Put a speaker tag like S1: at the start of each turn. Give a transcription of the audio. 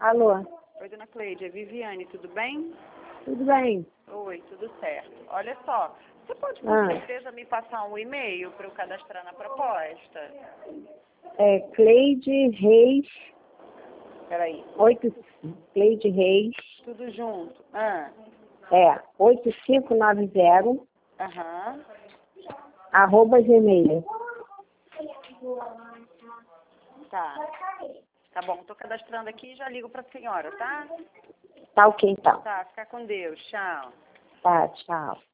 S1: Alô?
S2: Oi, dona Cleide, é Viviane, tudo bem?
S1: Tudo bem?
S2: Oi, tudo certo. Olha só, você pode por certeza me passar um e-mail para eu cadastrar na proposta?
S1: É Cleide Reis,
S2: Peraí,
S1: Cleide Reis,
S2: tudo junto.
S1: 8590,
S2: Aham.
S1: @gmail.
S2: Tá. Tá bom, tô cadastrando aqui e já ligo pra senhora, tá?
S1: Tá ok, então.
S2: Tá, fica com Deus. Tchau.
S1: Tá, tchau.